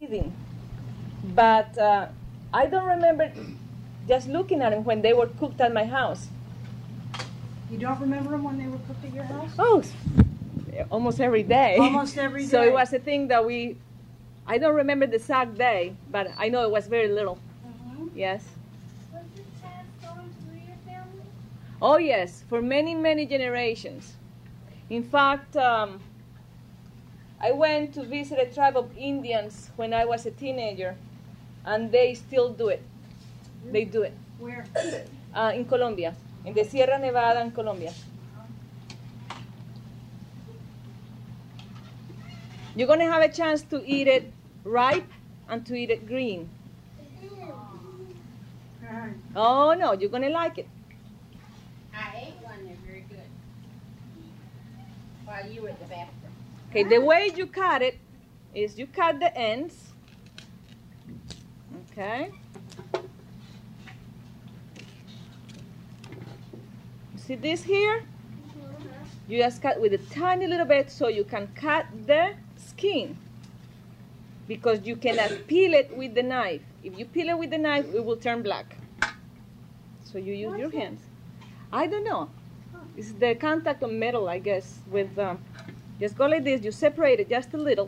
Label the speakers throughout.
Speaker 1: But I don't remember just looking at them when they were cooked at my house.
Speaker 2: You don't remember them when they were cooked at your house?
Speaker 1: Oh, almost every day.
Speaker 2: Almost every day.
Speaker 1: So it was a thing that I don't remember the exact day, but I know it was very little. Yes.
Speaker 3: Was the child going through your family?
Speaker 1: Oh yes, for many, many generations. In fact, I went to visit a tribe of Indians when I was a teenager, and they still do it. They do it.
Speaker 2: Where?
Speaker 1: In Colombia, in the Sierra Nevada in Colombia. You're going to have a chance to eat it ripe and to eat it green. Oh no, you're going to like it.
Speaker 4: I ate one, they're very good. While you were at the bathroom.
Speaker 1: Okay, the way you cut it is you cut the ends. Okay. You see this here? You just cut with a tiny little bit so you can cut the skin. Because you cannot peel it with the knife. If you peel it with the knife, it will turn black. So you use your hands. I don't know. It's the contact of metal, I guess, with... just go like this, you separate it just a little.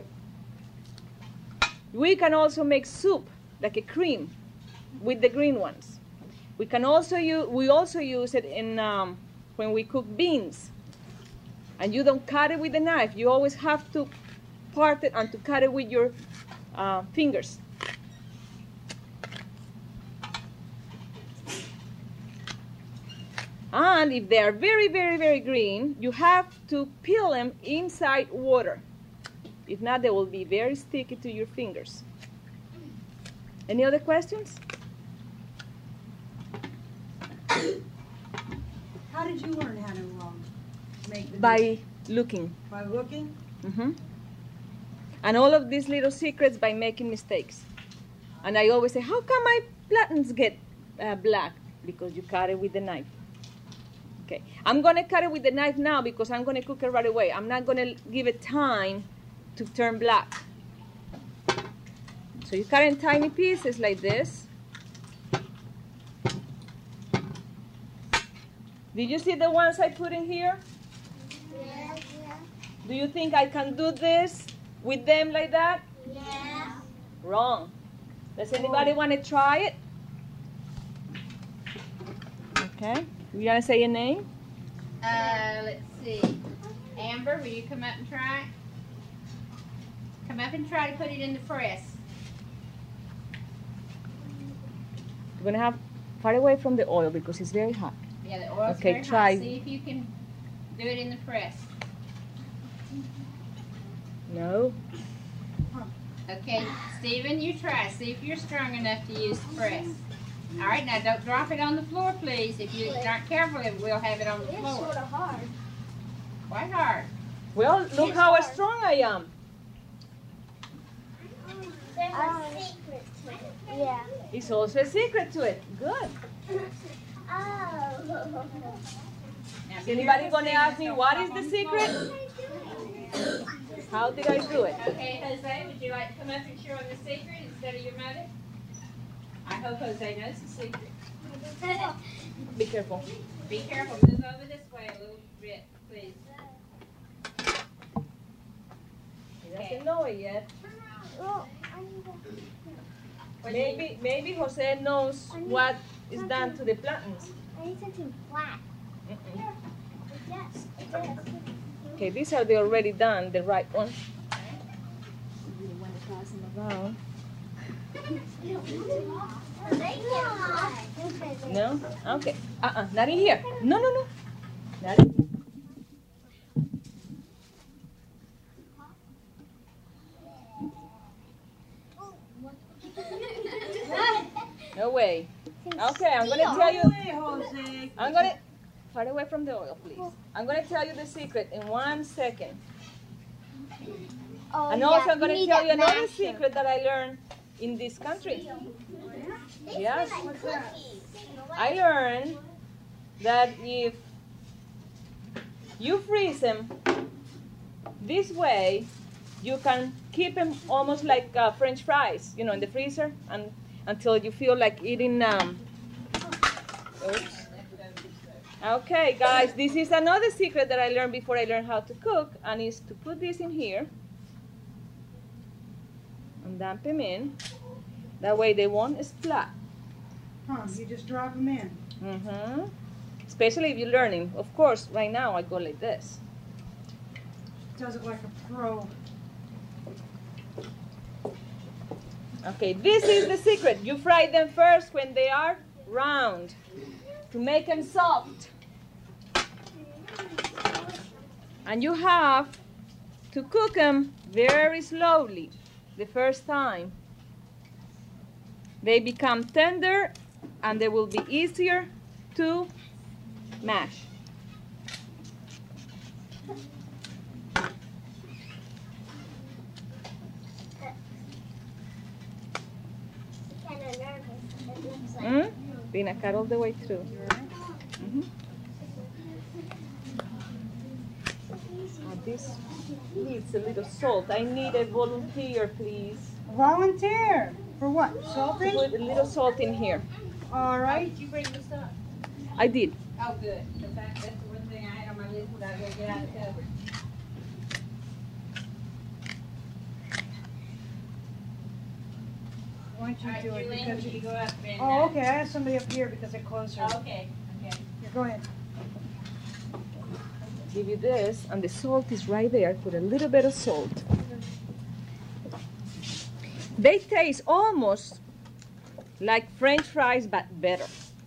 Speaker 1: We can also make soup, like a cream, with the green ones. We also use it in when we cook beans. And you don't cut it with the knife. You always have to part it and to cut it with your fingers. And if they are very, very, very green, you have to peel them inside water. If not, they will be very sticky to your fingers. Any other questions?
Speaker 2: How did you learn how to make the
Speaker 1: By
Speaker 2: dish?
Speaker 1: looking.
Speaker 2: By looking?
Speaker 1: Mm-hmm. And all of these little secrets by making mistakes. And I always say, how come my plantains get black? Because you cut it with the knife. Okay, I'm going to cut it with the knife now because I'm going to cook it right away. I'm not going to give it time to turn black. So you cut it in tiny pieces like this. Did you see the ones I put in here?
Speaker 3: Yeah.
Speaker 1: Do you think I can do this with them like that?
Speaker 3: Yeah.
Speaker 1: Wrong. Does anybody want to try it? Okay. You want to say your name?
Speaker 4: Let's see. Amber, will you come up and try it? Come up and try to put it in the press.
Speaker 1: You're going to have far away from the oil because it's very hot.
Speaker 4: Yeah, the oil's
Speaker 1: Okay,
Speaker 4: very
Speaker 1: try.
Speaker 4: hot. See if you can do it in the press.
Speaker 1: No.
Speaker 4: Okay, Stephen, you try. See if you're strong enough to use the press. All right, now don't drop it on the floor, please. If you aren't careful, we'll have it on the
Speaker 3: It's
Speaker 4: floor.
Speaker 3: sort of hard.
Speaker 4: Quite hard.
Speaker 1: Well, look how strong I am.
Speaker 3: There's a secret to it. Yeah.
Speaker 1: It's also a secret to it. Good.
Speaker 3: Oh.
Speaker 4: Now,
Speaker 1: Is
Speaker 4: be
Speaker 1: anybody
Speaker 4: careful,
Speaker 1: going to
Speaker 4: Stephen,
Speaker 1: ask me
Speaker 4: don't
Speaker 1: what
Speaker 4: drop
Speaker 1: is
Speaker 4: on
Speaker 1: the
Speaker 4: floor.
Speaker 1: secret? How did I do it?
Speaker 4: Okay, Jose, would you like to come up and share the secret instead of your mother? I hope Jose knows the secret.
Speaker 1: Be careful.
Speaker 4: Be careful. Move over this way a little bit, please.
Speaker 1: He doesn't know it yet.
Speaker 3: Oh,
Speaker 1: Maybe Jose knows what is done to the plantains.
Speaker 3: I need something flat. Yes, it does.
Speaker 1: Okay, these are the already done, the right ones. You really want to pass them around. No? Okay. Not in here. No. Not in here. No way. Okay, I'm going to tell you.
Speaker 2: Jose.
Speaker 1: I'm going to. Far away from the oil, please. I'm going to tell you the secret in 1 second.
Speaker 3: Oh,
Speaker 1: And
Speaker 3: yeah,
Speaker 1: also I'm going to
Speaker 3: need
Speaker 1: tell you
Speaker 3: that
Speaker 1: another
Speaker 3: masher.
Speaker 1: secret that I learned in this country. Yes. I learned that if you freeze them this way, you can keep them almost like French fries, you know, in the freezer, and until you feel like eating. Oops. Okay, guys, this is another secret that I learned before I learned how to cook, and is to put this in here and dump them in. That way they won't splat.
Speaker 2: Huh, you just drop them in.
Speaker 1: Mm-hmm. Especially if you're learning. Of course, right now I go like this.
Speaker 2: Does it like a pro.
Speaker 1: Okay, this is the secret. You fry them first when they are round to make them soft. And you have to cook them very slowly the first time. They become tender and they will be easier to mash.
Speaker 3: Kind of nervous. It looks like.
Speaker 1: Being a cut all the way through. This needs a little salt. I need a volunteer, please.
Speaker 2: Volunteer. For what? Salting?
Speaker 1: Put a little salt in here.
Speaker 2: All right.
Speaker 4: Did you bring this up?
Speaker 1: I did.
Speaker 4: Oh, good. Because that's the one thing I had on my list when I was going to get out of the cupboard.
Speaker 2: Why don't you
Speaker 4: All right,
Speaker 2: do it?
Speaker 4: Julian,
Speaker 2: Because
Speaker 4: you go up and...
Speaker 2: oh, okay. I have somebody up here because they're closer.
Speaker 4: Okay, okay.
Speaker 2: Yeah, go ahead.
Speaker 1: Give you this, and the salt is right there. Put a little bit of salt. They taste almost like French fries, but better.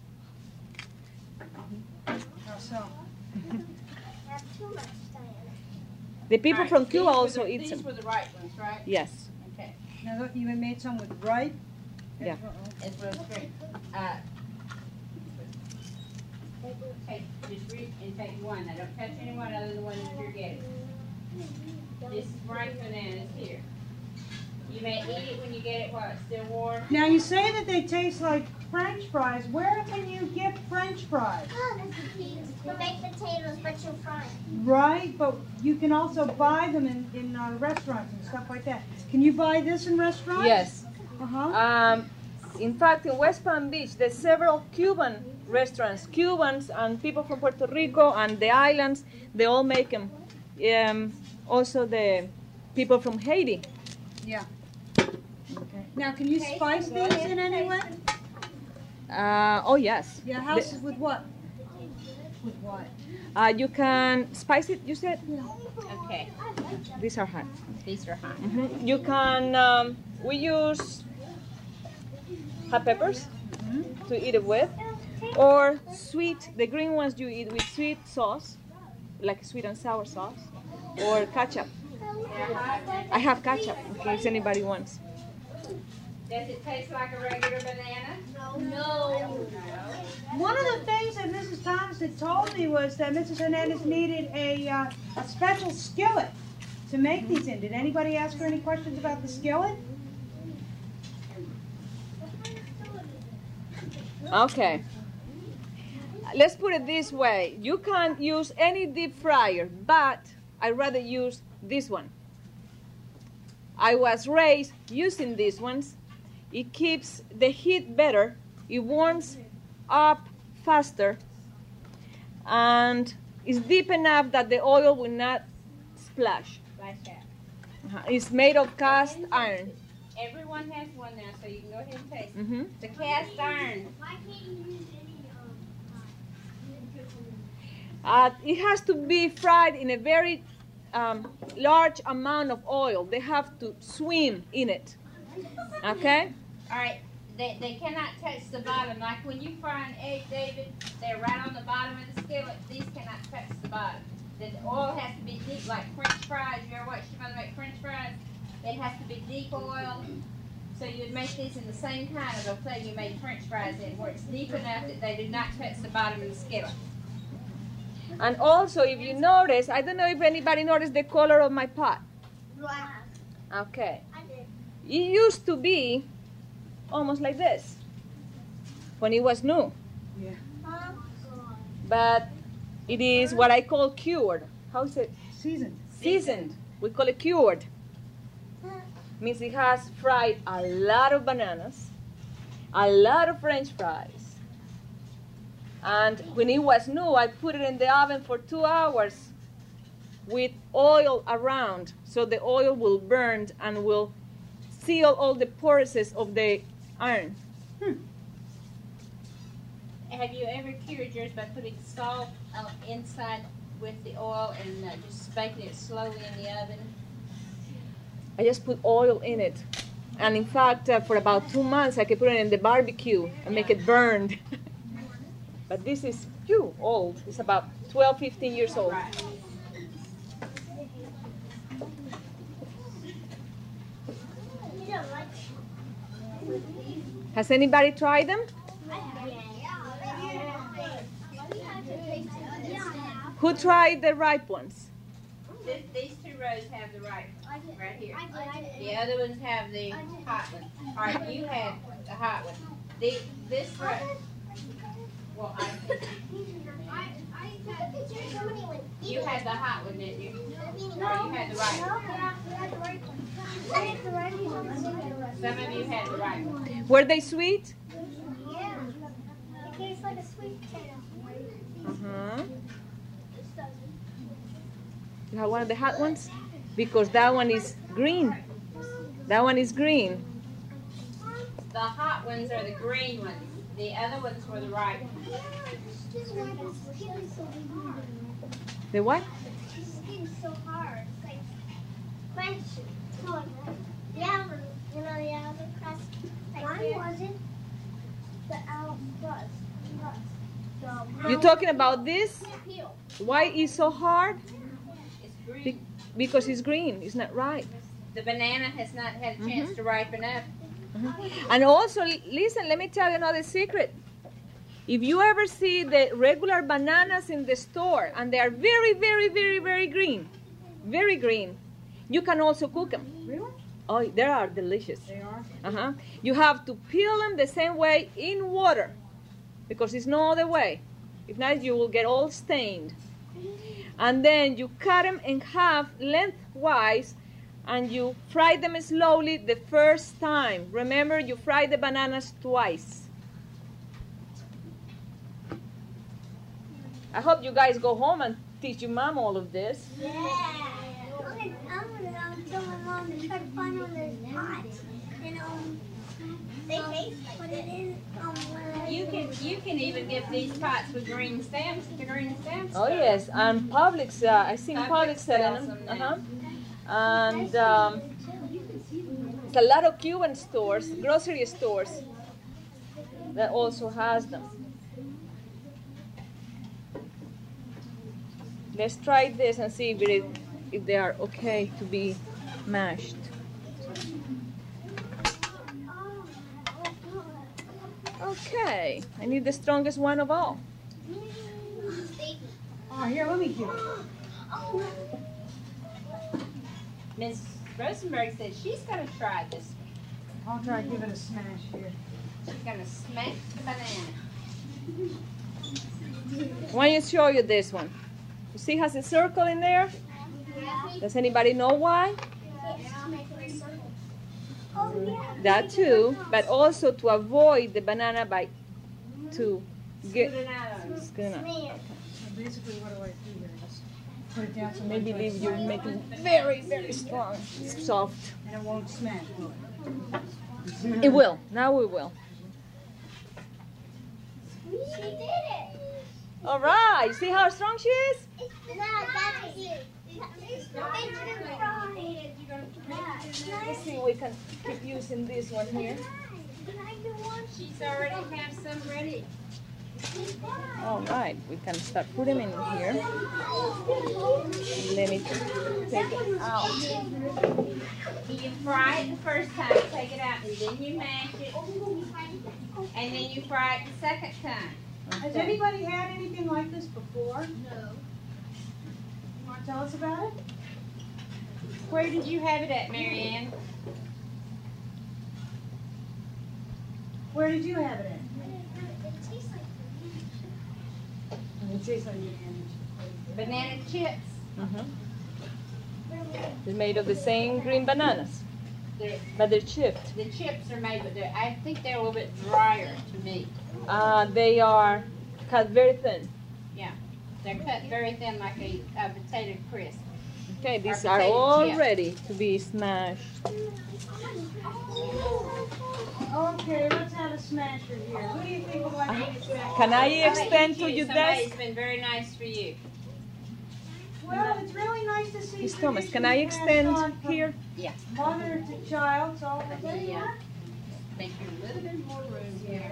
Speaker 2: How so?
Speaker 3: Have too much, Diana.
Speaker 1: The people
Speaker 4: All right,
Speaker 1: from Cuba
Speaker 4: these were
Speaker 1: also
Speaker 4: the-
Speaker 1: eat
Speaker 4: These
Speaker 1: them.
Speaker 4: were the right ones, right?
Speaker 1: Yes.
Speaker 4: Okay.
Speaker 2: Now look, you made some with ripe.
Speaker 1: Yeah.
Speaker 4: It's real straight. Just reach and take one. Now don't touch any one other than the one that you're getting. This is ripe bananas here. You may eat it when you get it while it's still warm.
Speaker 2: Now you say that they taste like French fries. Where can you get French fries?
Speaker 3: Oh, this is peas. You make potatoes, but you fry them.
Speaker 2: Right, but you can also buy them in restaurants and stuff like that. Can you buy this in restaurants?
Speaker 1: Yes.
Speaker 2: Uh-huh.
Speaker 1: In fact, in West Palm Beach, there's several Cuban restaurants. Cubans and people from Puerto Rico and the islands, they all make them. Also the people from Haiti.
Speaker 2: Yeah. Okay. Now, can you spice these in any way?
Speaker 1: Oh, yes.
Speaker 2: Yeah, how's with what? With what?
Speaker 1: You can spice it, you said?
Speaker 4: Okay.
Speaker 1: These are hot.
Speaker 4: These are hot.
Speaker 1: You can, we use hot peppers to eat it with, or sweet, the green ones you eat with sweet sauce, like sweet and sour sauce, or ketchup. I have ketchup in case anybody wants.
Speaker 4: Does it taste like a regular banana?
Speaker 3: No.
Speaker 2: One of the things that Mrs. Thomas had told me was that Mrs. Hernandez needed a special skillet to make these in. Did anybody ask her any questions about the skillet?
Speaker 1: Okay. Let's put it this way. You can use any deep fryer, but I'd rather use this one. I was raised using these ones. It keeps the heat better. It warms up faster. And it's deep enough that the oil will not splash.
Speaker 4: Like that.
Speaker 1: It's made of cast iron.
Speaker 4: Everyone has one now, so you can go ahead and taste it.
Speaker 1: Mm-hmm.
Speaker 4: The cast iron.
Speaker 3: Why can't you use any
Speaker 1: It has to be fried in a very large amount of oil. They have to swim in it. Okay?
Speaker 4: All right. They cannot touch the bottom. Like when you fry an egg, David, they're right on the bottom of the skillet. These cannot touch the bottom. The oil has to be deep, like French fries. You ever watch your mother make French fries? It has to be deep oil. So you'd make these in the same kind of a plate you made French fries in, where it's deep enough that they do not touch the bottom of the skillet.
Speaker 1: And also, if you notice, I don't know if anybody noticed the color of my pot.
Speaker 3: black?
Speaker 1: Okay.
Speaker 3: I did.
Speaker 1: It used to be almost like this when it was new.
Speaker 3: Huh?
Speaker 1: But it is what I call cured. How is it?
Speaker 2: Seasoned.
Speaker 1: Seasoned. We call it cured. means it has fried a lot of bananas, a lot of French fries. And when it was new, I put it in the oven for 2 hours with oil around, so the oil will burn and will seal all the pores of the iron.
Speaker 4: Have you ever cured yours by putting salt inside with the oil and just baking it slowly in the oven?
Speaker 1: I just put oil in it. And in fact, for about 2 months, I could put it in the barbecue and make it burned. But this is old. It's about 12, 15 years old.
Speaker 4: Right.
Speaker 1: Has anybody tried them? Who tried the ripe ones?
Speaker 4: These 2 rows have the ripe right here. The other ones have the hot one. All right, you had the hot one. This row. Well, you had the hot one, didn't you? Or you had the right one? Some of you had the right one.
Speaker 1: Were they sweet?
Speaker 3: Yeah. It tastes like a sweet potato.
Speaker 1: Uh-huh. You have one of the hot ones? Because that one is green. That one is green.
Speaker 4: The hot ones are the green ones. The other ones were the ripe ones.
Speaker 1: The what?
Speaker 3: The skin's so hard. It's like French. The almond, you know, the almond crust. Mine wasn't. The almond crust.
Speaker 1: You're talking about this?
Speaker 3: Peel.
Speaker 1: Why is so hard?
Speaker 4: It's green.
Speaker 1: Because it's green. It's not ripe.
Speaker 4: The banana has not had a chance to ripen up.
Speaker 1: And also, listen, let me tell you another secret. If you ever see the regular bananas in the store and they are very, very, very, very green, you can also cook them.
Speaker 2: Really?
Speaker 1: Oh, they are delicious.
Speaker 2: They are?
Speaker 1: You have to peel them the same way in water because it's no other way. If not, you will get all stained. And then you cut them in half lengthwise and you fry them slowly the first time. Remember, you fry the bananas twice. I hope you guys go home and teach your mom all of this.
Speaker 3: Yeah. I'm gonna tell my mom to try to find one of those pots. And they taste like this.
Speaker 4: You can even get these pots with green stems. The green stems.
Speaker 1: Oh yes, and Publix. I think Publix selling them. And it's a lot of Cuban stores, grocery stores, that also has them. Let's try this and see if they are okay to be mashed. Okay, I need the strongest one of all.
Speaker 2: Oh, here, let me give it.
Speaker 4: Miss Rosenberg said she's going to try this.
Speaker 2: I'll try to give it a smash here.
Speaker 4: She's going to smash the banana.
Speaker 1: Why don't you show you this one? You see it has a circle in there? Does anybody know why? That too, but also to avoid the banana bite to get
Speaker 4: Scoot it out of it.
Speaker 1: skin out.
Speaker 2: So basically, what do I do here? Just put it down so
Speaker 1: Maybe
Speaker 2: much
Speaker 1: leave you make it very, very strong, soft.
Speaker 2: and it won't smash, will it?
Speaker 1: It will. Now it will.
Speaker 3: She did it.
Speaker 1: All right. See how strong she is?
Speaker 3: That's it.
Speaker 1: Let's see if we can keep using this one here.
Speaker 4: She's already have some ready.
Speaker 1: All right. We can start putting them in here. Let me take it out.
Speaker 4: You fry it the first time, take it out, and then you mash it, and then you fry it the second time.
Speaker 2: Has anybody had anything like this before? No. You want to tell us about it?
Speaker 4: Where did you have it at, Marianne?
Speaker 2: Where did you have it at?
Speaker 3: It tastes like
Speaker 4: Banana chips.
Speaker 1: It's made of the same green bananas. But they're chipped.
Speaker 4: The chips are made, but I think they're a little bit drier to me.
Speaker 1: They are cut very thin.
Speaker 4: Yeah, they're cut very thin like a potato crisp.
Speaker 1: Okay, these
Speaker 4: Or
Speaker 1: are
Speaker 4: potato
Speaker 1: all
Speaker 4: chip.
Speaker 1: ready to be smashed.
Speaker 2: Okay, let's have a smasher here. Who do you think would like me to smash?
Speaker 1: Can I extend to your
Speaker 4: Somebody's
Speaker 1: desk?
Speaker 4: been very nice for you.
Speaker 2: Well, it's really nice to see
Speaker 1: Miss Thomas, can I
Speaker 2: traditions passed
Speaker 1: extend
Speaker 2: on from
Speaker 1: here?
Speaker 4: Yeah.
Speaker 2: mother to child, so
Speaker 4: Let me make you a little bit more room here.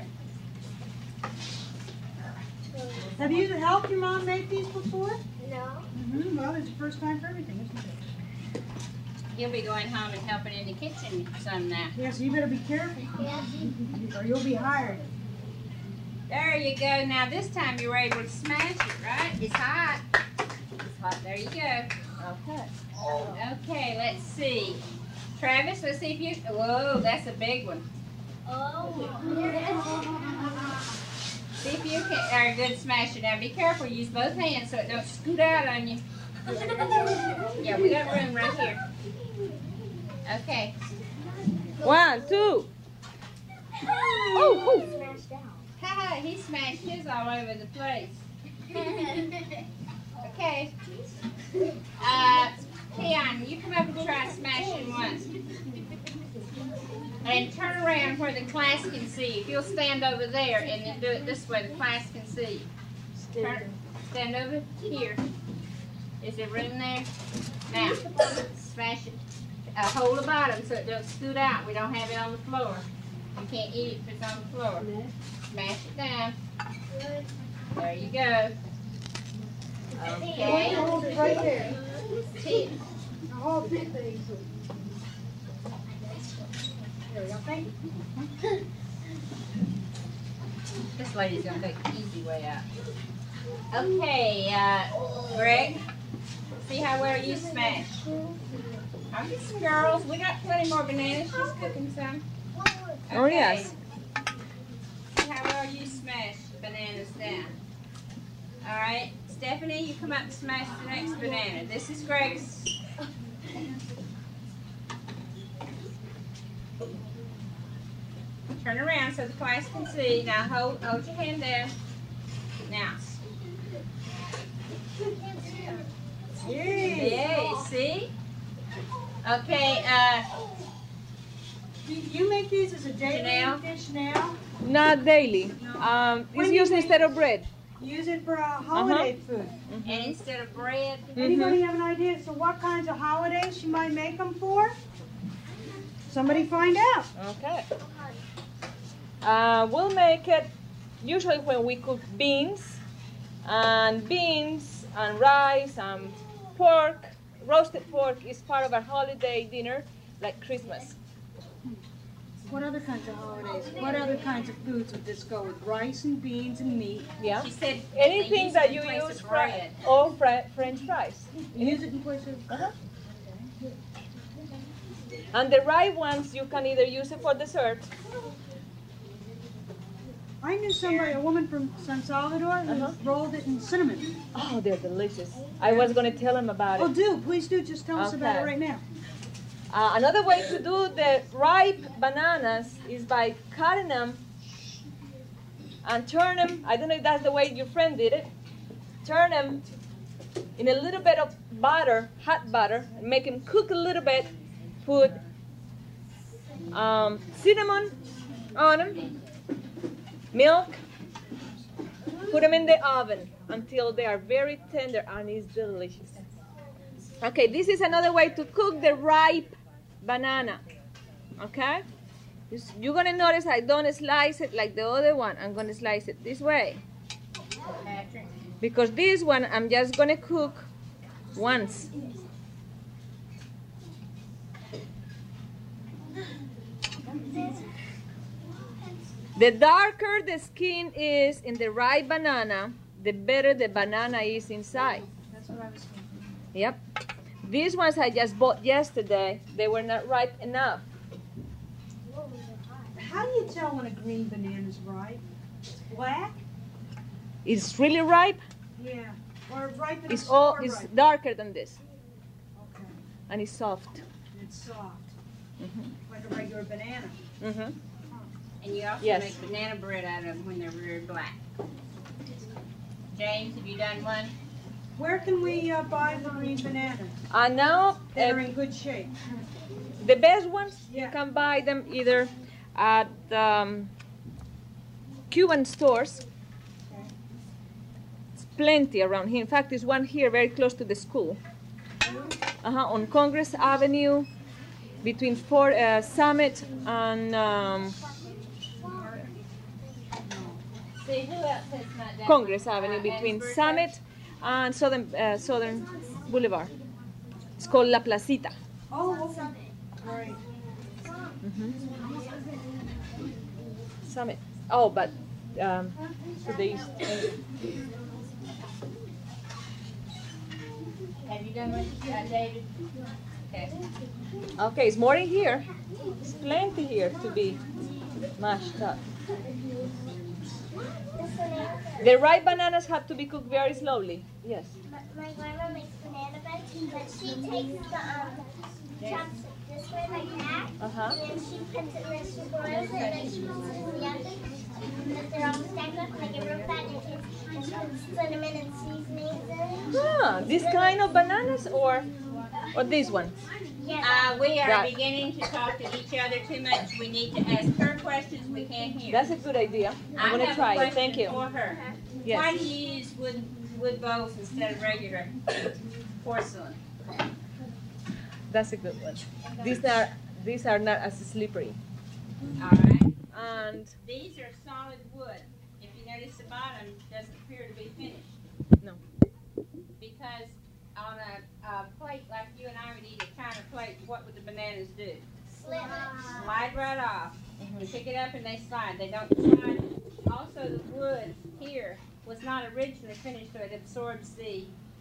Speaker 2: have you helped your mom make these before?
Speaker 3: No.
Speaker 2: Well, it's the first time for everything, isn't it?
Speaker 4: You'll be going home and helping in the kitchen some now.
Speaker 2: Yes, you better be careful, or you'll be hired.
Speaker 4: There you go. Now this time you were able to smash it, right? It's hot. It's hot. There you go.
Speaker 1: Okay.
Speaker 4: Okay, let's see. Travis, let's see if you. Whoa, that's a big one.
Speaker 3: Oh.
Speaker 4: See if you are a good smasher. Now be careful. Use both hands so it don't scoot out on you. Yeah, we got room right here. Okay.
Speaker 1: 1, 2. Oh,
Speaker 3: Smashed out.
Speaker 4: Haha, he smashed his all over the place. Okay. Keon, you come up and try smashing once. And turn around where the class can see. If you'll stand over there and then do it this way, the class can see. Stand over here. Is there room there? Now, smash it. Hold the bottom so it don't scoot out. We don't have it on the floor. You can't eat it if it's on the floor. Smash it down. There you go. Okay.
Speaker 2: Hold it right there.
Speaker 4: Tip.
Speaker 2: Now hold this thing. There we go, thank you.
Speaker 4: This lady's gonna take the easy way out. Okay, Greg. See how well you smash. I'll get some girls. We got plenty more bananas. She's cooking some.
Speaker 1: Oh, yes.
Speaker 4: See how well you smash the bananas down. All right, Stephanie, you come up and smash the next banana. This is Greg's. Turn around so the class can see. Now hold your hand down. Now. Yay, see? Okay,
Speaker 2: You make these as a daily
Speaker 4: Janelle?
Speaker 2: dish now?
Speaker 1: not daily. It's used instead of bread.
Speaker 2: Use it for a holiday food.
Speaker 4: and instead of bread,
Speaker 2: Anybody have an idea as to what kinds of holidays she might make them for? Somebody find out.
Speaker 1: Okay. We'll make it usually when we cook beans and rice and pork. Roasted pork is part of our holiday dinner, like Christmas.
Speaker 2: What other kinds of holidays? What other kinds of foods would this go with? Rice and beans and meat.
Speaker 1: Yeah.
Speaker 4: she said
Speaker 1: Anything that you
Speaker 4: in place
Speaker 1: use
Speaker 4: of bread.
Speaker 1: or French fries.
Speaker 2: Use it in place of.
Speaker 1: Uh-huh. And the rye ones, you can either use it for dessert.
Speaker 2: I knew somebody, a woman from San Salvador, who
Speaker 1: Uh-huh.
Speaker 2: rolled it in cinnamon.
Speaker 1: Oh, they're delicious. I was going to tell them about
Speaker 2: Oh,
Speaker 1: it.
Speaker 2: please do. Just tell us about it
Speaker 1: Okay.
Speaker 2: right now.
Speaker 1: Another way to do the ripe bananas is by cutting them and turn them. I don't know if that's the way your friend did it. Turn them in a little bit of butter, hot butter, and make them cook a little bit. Put cinnamon on them, milk. Put them in the oven until they are very tender, and it's delicious. Okay, this is another way to cook the ripe banana. Okay? You're going to notice I don't slice it like the other one. I'm going to slice it this way.
Speaker 4: Patrick.
Speaker 1: Because this one, I'm just going to cook once. The darker the skin is in the ripe banana, the better the banana is inside.
Speaker 2: That's what I was thinking.
Speaker 1: Yep. These ones I just bought yesterday, they were not ripe enough.
Speaker 2: How do you tell when a green banana's ripe? It's black?
Speaker 1: It's really ripe.
Speaker 2: Yeah. Or ripe and
Speaker 1: It's
Speaker 2: ripe.
Speaker 1: darker than this,
Speaker 2: Okay.
Speaker 1: and it's soft.
Speaker 2: It's soft. like a regular banana.
Speaker 1: Mm-hmm.
Speaker 4: And you also
Speaker 1: Yes.
Speaker 4: make banana bread out of them when they're very black. James, have you done one?
Speaker 2: Where can we buy the green bananas?
Speaker 1: And now,
Speaker 2: They're in good shape.
Speaker 1: the best ones, you
Speaker 2: Yeah.
Speaker 1: can buy them either at Cuban stores. It's plenty around here. In fact, there's one here very close to the school. On Congress Avenue, between Summit and
Speaker 4: See, who else has not done
Speaker 1: Congress
Speaker 4: one?
Speaker 1: Avenue, between
Speaker 4: Hattiesburg
Speaker 1: Summit and Southern Boulevard. It's called La Placita.
Speaker 2: Oh, okay. Great.
Speaker 1: Summit. Oh, but to the east.
Speaker 4: Have you done one, David? Okay.
Speaker 1: Okay, it's more in here. There's plenty here to be mashed up. The ripe bananas have to be cooked very slowly. Yes.
Speaker 3: My grandma makes banana bread, but she takes the chops it this way like that,
Speaker 1: Uh-huh.
Speaker 3: and then she puts it where she boils it, and then she puts it in the oven. But they're all stacked up like a real fat, and she puts cinnamon and seasonings in it.
Speaker 1: Ah, this kind of bananas or this one?
Speaker 3: Yes.
Speaker 4: We are
Speaker 1: Right.
Speaker 4: beginning to talk to each other too much. We need to ask her questions we can't hear.
Speaker 1: That's a good idea. I'm
Speaker 4: I
Speaker 1: gonna
Speaker 4: have
Speaker 1: try
Speaker 4: a
Speaker 1: it.
Speaker 4: question
Speaker 1: Thank you.
Speaker 4: for her.
Speaker 1: Yes.
Speaker 4: Why do you use wood bowls instead of regular porcelain?
Speaker 1: That's a good one. These are not as slippery.
Speaker 4: All right.
Speaker 1: And
Speaker 4: These are solid wood. If you notice, the bottom doesn't appear to be finished.
Speaker 1: no.
Speaker 4: Because on a plate like you and I would eat, a china plate, what would the bananas do?
Speaker 3: Slip.
Speaker 4: Slide right off. You pick it up and they slide. They don't slide. Also, the wood here was not originally finished, so it absorbs the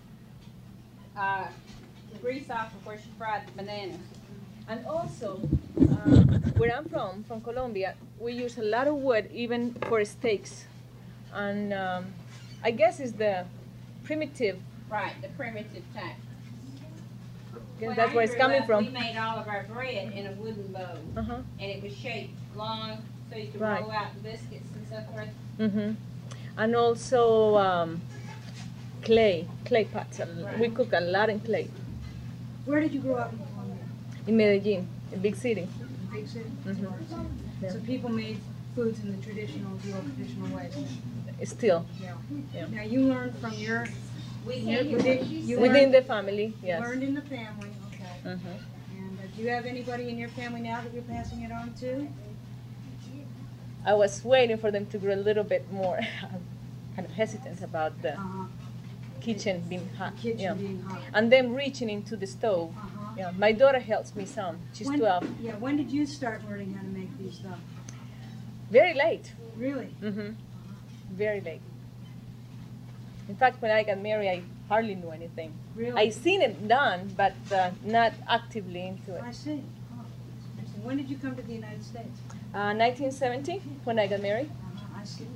Speaker 4: grease off of where she fried the bananas.
Speaker 1: And also, where I'm from Colombia, we use a lot of wood even for steaks. And I guess it's the primitive,
Speaker 4: Right, the primitive type. When
Speaker 1: that's
Speaker 4: I
Speaker 1: where it's
Speaker 4: grew
Speaker 1: coming
Speaker 4: up,
Speaker 1: from.
Speaker 4: We made all of our bread in a wooden bowl,
Speaker 1: Uh-huh.
Speaker 4: and it was shaped long so you could
Speaker 1: Right.
Speaker 4: roll out the biscuits and so forth.
Speaker 1: Mm-hmm. And also clay pots. We cook a lot in clay.
Speaker 2: Where did you grow up in Colombia?
Speaker 1: In Medellin, a big city.
Speaker 2: Big city?
Speaker 1: Mhm. Yeah.
Speaker 2: So people made foods in the traditional ways.
Speaker 1: Still,
Speaker 2: Yeah.
Speaker 1: Yeah.
Speaker 2: Now you learned from your
Speaker 4: We
Speaker 2: You-
Speaker 4: can't hear
Speaker 2: within-
Speaker 4: what she
Speaker 2: you
Speaker 4: said.
Speaker 1: within the family, yes.
Speaker 2: learned in the family, okay.
Speaker 1: Mhm.
Speaker 2: And do you have anybody in your family now that you're passing it on to?
Speaker 1: I was waiting for them to grow a little bit more kind of hesitant about the kitchen being hot.
Speaker 2: Kitchen
Speaker 1: Yeah.
Speaker 2: being hot.
Speaker 1: And then reaching into the stove.
Speaker 2: Uh-huh.
Speaker 1: Yeah. My daughter helps me some. She's 12.
Speaker 2: Yeah, when did you start learning how to make these stuff?
Speaker 1: Very late.
Speaker 2: Really?
Speaker 1: Mm-hmm. Very late. In fact, when I got married, I hardly knew anything.
Speaker 2: Really?
Speaker 1: I seen it done, but not actively into it.
Speaker 2: I see. Oh, interesting. When did you come to the United States?
Speaker 1: 1970, when I got married.
Speaker 2: I see.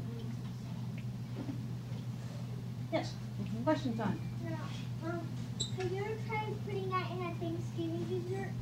Speaker 2: Yes. Question time.
Speaker 3: Have you ever tried putting that in a Thanksgiving dessert?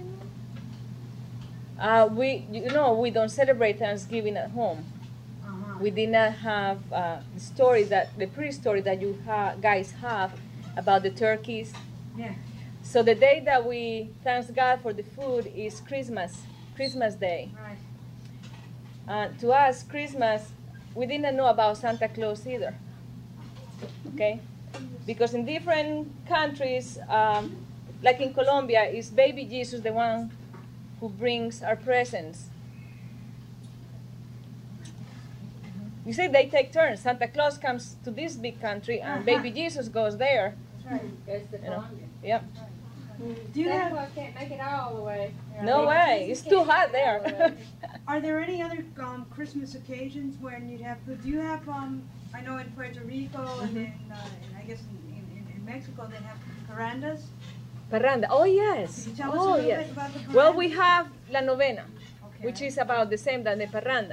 Speaker 1: We don't celebrate Thanksgiving at home. We did not have the pretty story that you guys have about the turkeys.
Speaker 2: Yeah.
Speaker 1: So the day that we thank God for the food is Christmas Day.
Speaker 2: Right.
Speaker 1: To us, Christmas, we didn't know about Santa Claus either. Okay? Because in different countries, like in Colombia, is baby Jesus the one who brings our presents. You see, they take turns. Santa Claus comes to this big country, and baby Jesus goes there.
Speaker 4: Goes to
Speaker 1: You know.
Speaker 4: Colombia.
Speaker 1: Yep.
Speaker 2: Do you
Speaker 4: Santa
Speaker 2: have?
Speaker 4: Claus can't make it all the way.
Speaker 1: No way. It's too hot there.
Speaker 2: Are there any other Christmas occasions when you'd have food? Do you have? I know in Puerto Rico and in I guess in Mexico they have parrandas.
Speaker 1: Parranda. Oh yes.
Speaker 2: Could you tell us a
Speaker 1: Oh
Speaker 2: little
Speaker 1: yes.
Speaker 2: bit about the parranda?
Speaker 1: Well, we have La Novena,
Speaker 2: Okay.
Speaker 1: which is about the same than the parranda.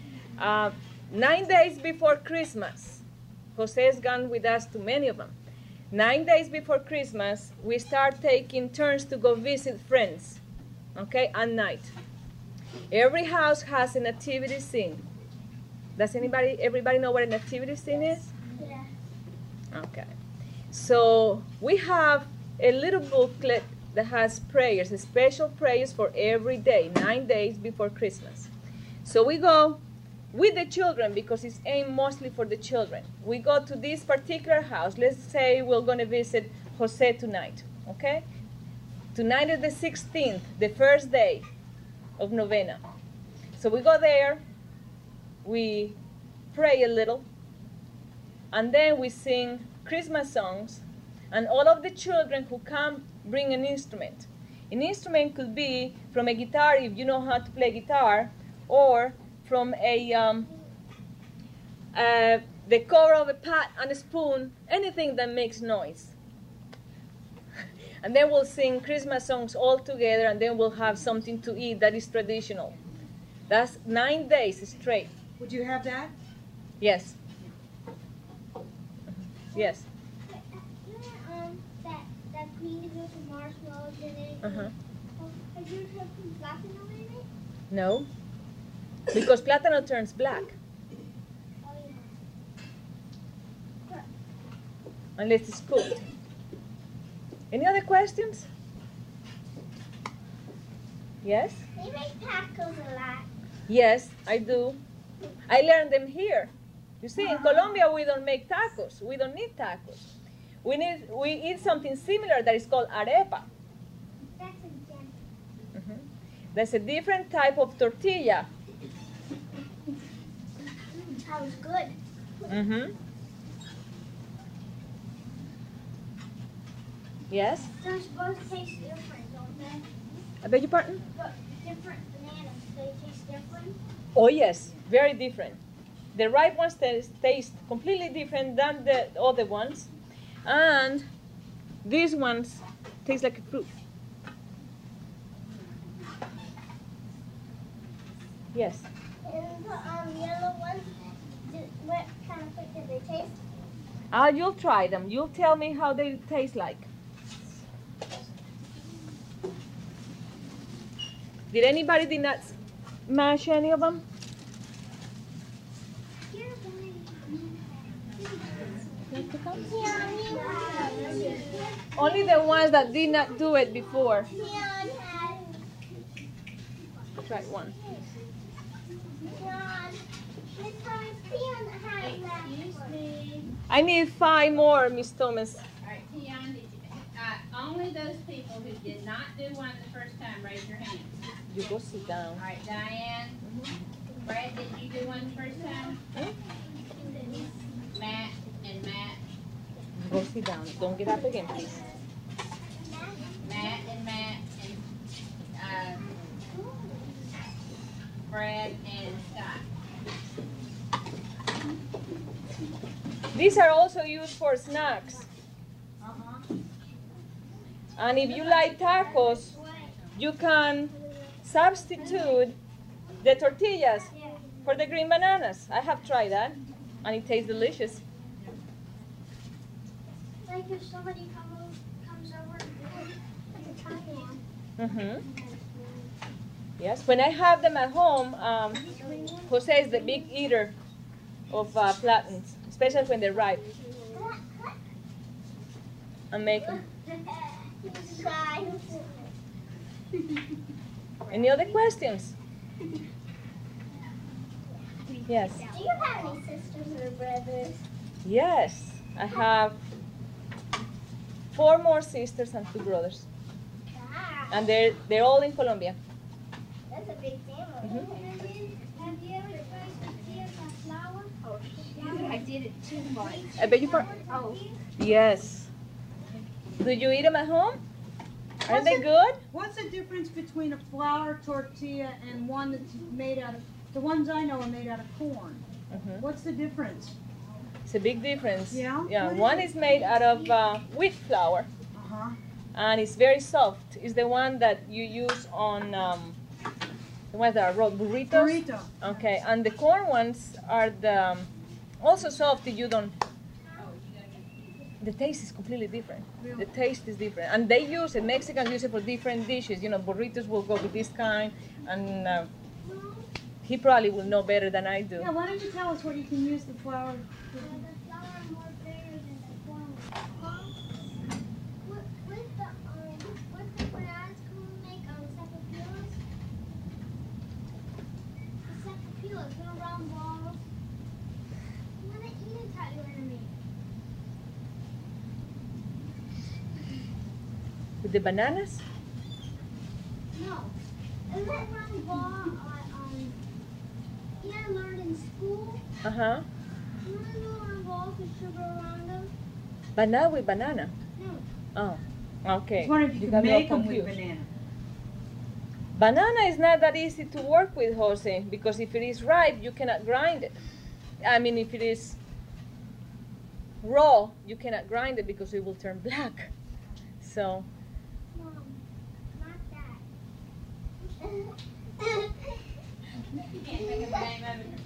Speaker 1: 9 days before Christmas, Jose's gone with us to many of them. 9 days before Christmas, we start taking turns to go visit friends. okay, at night. Every house has a nativity scene. Does everybody know what a nativity scene is?
Speaker 3: Yeah.
Speaker 1: Okay. So we have a little booklet that has prayers, special prayers for every day, 9 days before Christmas. So we go with the children because it's aimed mostly for the children. We go to this particular house. Let's say we're going to visit Jose tonight, okay? Tonight is the 16th, the first day of novena. So we go there, we pray a little, and then we sing Christmas songs, and all of the children who come bring an instrument. An instrument could be from a guitar if you know how to play guitar, or from the cover of a pot and a spoon, anything that makes noise. And then we'll sing Christmas songs all together, and then we'll have something to eat that is traditional. That's 9 days straight.
Speaker 2: Would you have that?
Speaker 1: Yes. Yes.
Speaker 3: That queen with the marshmallows in it.
Speaker 1: Uh-huh.
Speaker 3: Have you put some platinum in it?
Speaker 1: No. Because plátano turns black.
Speaker 3: Oh, yeah.
Speaker 1: Unless it's cooked. Any other questions? Yes?
Speaker 3: They make tacos a lot.
Speaker 1: Yes, I do. I learned them here. You see, in Colombia we don't make tacos. We don't need tacos. We eat something similar that is called arepa.
Speaker 3: That's a gem.
Speaker 1: Mhm. That's a different type of tortilla.
Speaker 3: That was good.
Speaker 1: Mm-hmm. Yes?
Speaker 3: They're supposed to taste different, don't they?
Speaker 1: I beg your pardon?
Speaker 3: But different bananas, they taste different.
Speaker 1: Oh yes, very different. The ripe ones taste completely different than the other ones. And these ones taste like a fruit. Yes.
Speaker 3: And the yellow ones, what kind of fruit do they taste?
Speaker 1: You'll try them. You'll tell me how they taste like. Did anybody not mash any of them? Only the ones that did not do it before. Try one. I need 5 more, Miss Thomas.
Speaker 4: All right, Tion, only those people who did not do one the first time, raise your hand.
Speaker 1: You go sit down.
Speaker 4: All right, Diane. Brad, did you do one the first time? Matt and Matt.
Speaker 1: Go sit down. Don't get up again, please.
Speaker 4: Matt and Brad and Scott.
Speaker 1: These are also used for snacks. And if you like tacos, you can substitute the tortillas for the green bananas. I have tried that, and it tastes delicious.
Speaker 3: Like if somebody comes over and a taco on.
Speaker 1: Mm-hmm. Yes, when I have them at home, Jose is the big eater of plantains, especially when they're ripe. I make them. Any other questions? Yes.
Speaker 3: Do you have any sisters or brothers?
Speaker 1: Yes, I have 4 more sisters and 2 brothers,
Speaker 3: Ah,
Speaker 1: and they're all in Colombia.
Speaker 3: that's a big family. Have you ever tried tortillas on flour? Oh,
Speaker 4: I did it too much.
Speaker 1: I beg your pardon?
Speaker 3: Oh.
Speaker 1: Yes. Do you eat them at home? Are
Speaker 2: What's
Speaker 1: they
Speaker 2: it-
Speaker 1: good?
Speaker 2: What's the difference between a flour tortilla and one that's made out of, the ones I know are made out of corn?
Speaker 1: Mhm.
Speaker 2: What's the difference?
Speaker 1: It's a big difference.
Speaker 2: Yeah?
Speaker 1: Yeah.
Speaker 2: What is
Speaker 1: One
Speaker 2: it?
Speaker 1: is made out of wheat flour,
Speaker 2: Uh-huh.
Speaker 1: and it's very soft. It's the one that you use on the ones that are rolled burritos.
Speaker 2: Burrito.
Speaker 1: Okay, and the corn ones are the also soft if you don't. the taste is completely different. The taste is different, and they use it. Mexicans use it for different dishes. You know, burritos will go with this kind, and he probably will know better than I do.
Speaker 2: Yeah, why don't you tell us what you can use the flour to?
Speaker 3: The flour more bigger than the corn. With the bananas, can we make sapapillas? The sapapillas, little round balls. I'm gonna eat it, tell you in a minute.
Speaker 1: With the bananas?
Speaker 3: No. A little round ball. I learned in school.
Speaker 1: Uh-huh.
Speaker 3: You want a little round balls with sugar around them?
Speaker 1: But not with banana.
Speaker 3: No.
Speaker 1: Oh, okay.
Speaker 2: I was wondering if you
Speaker 1: got
Speaker 2: could
Speaker 1: me all
Speaker 2: make them with
Speaker 1: confused.
Speaker 2: banana.
Speaker 1: Banana is not that easy to work with, Jose, because if it is ripe, you cannot grind it. I mean, if it is raw, you cannot grind it because it will turn black. So,
Speaker 3: Mom, not that.
Speaker 4: You can't think of the name of it.